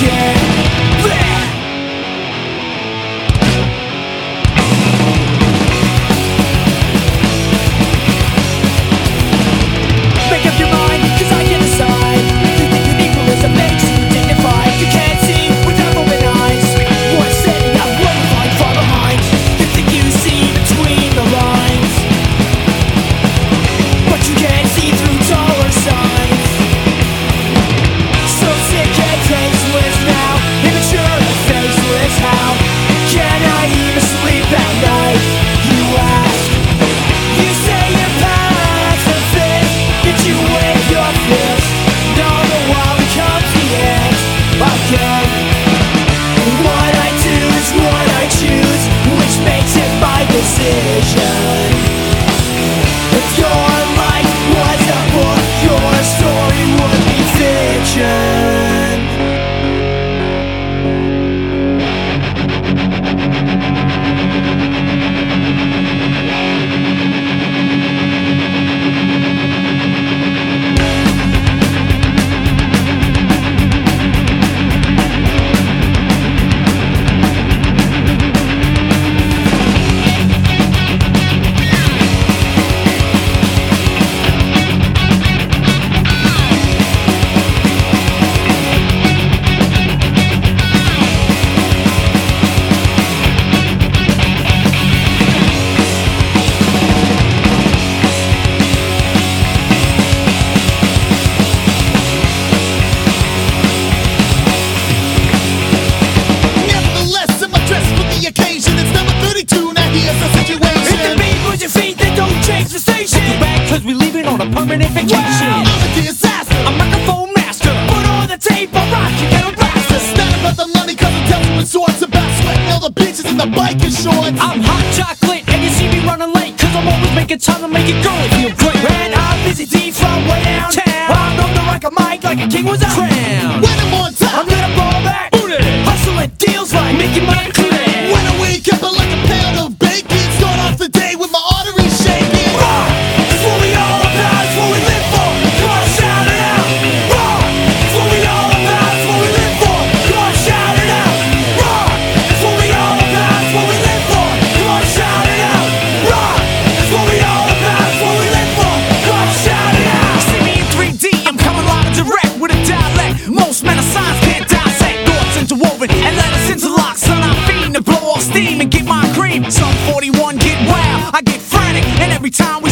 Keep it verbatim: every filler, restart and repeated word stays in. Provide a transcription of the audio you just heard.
Cause we leaving on a permanent vacation. Wow, I'm a disaster. A microphone master. Put on the tape, I'll rock you, get a blaster. It's not about the money, cause I'm telling resorts about sweating all the bitches in the biking shorts. I'm hot chocolate, and you see me running late, cause I'm always making time to make it girly feel great. Ran out, busy D from way downtown. I'm on the rock a mic like a king was a crown. When I'm on top, I'm gonna ball back. Booty. Hustling deals right, making money clear. When I wake up, I like a pound of bacon. Start off the day with my arteries shaking. Rock, that's what we all about, that's what we live for. Come on, shout it out. Rock, that's what we all about, that's what we live for. Come on, shout it out. Rock, that's what we all about, that's what we live for. Come on, shout it out. Rock, that's what we all about, that's what we live for. Come on, shout it out. See me in three D, I'm coming live and direct with a dialect. Most men of science can't dissect thoughts interwoven and letters interlock. Son, I'm feeding to blow off steam and get my cream. Some forty-one get wild, I get frantic, and every time we